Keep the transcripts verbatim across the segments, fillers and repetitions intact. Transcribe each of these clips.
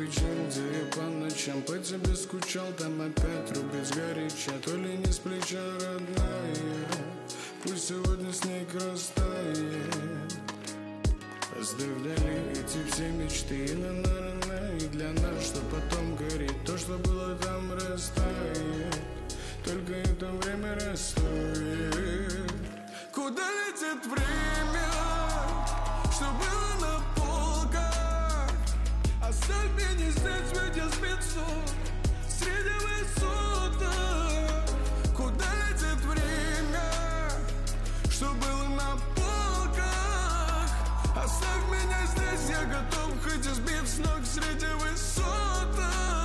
причин, где я по ночам по тебе скучал. Там опять рубит сгоряча, то ли не с плеча родная. Пусть сегодня снег растает. Оставь вдали эти все мечты и на наверное, и для нас, что потом горит. То, что было там, растает. Только это время расстоит. Куда летит время, что было на полках? Оставь меня здесь, видя спецу среди высоток. Куда летит время, что было на полках? Оставь меня здесь, я готов хоть и сбив с ног среди высоток.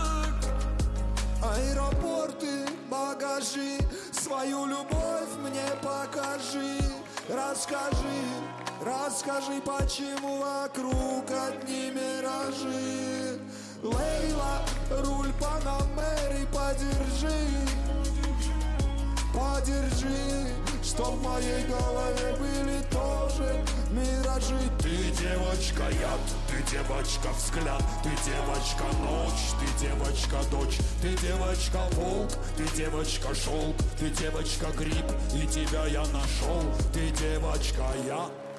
Аэропорты, багажи, свою любовь мне покажи. Расскажи, расскажи, почему вокруг одни миражи. Лейла, руль Панамери, подержи, подержи, что в моей голове были тоже миражи. Ты девочка яд, ты девочка взгляд, ты девочка ночь, ты девочка дочь, ты девочка волк, ты девочка шелк, ты девочка гриб, и тебя я нашел, ты девочка я.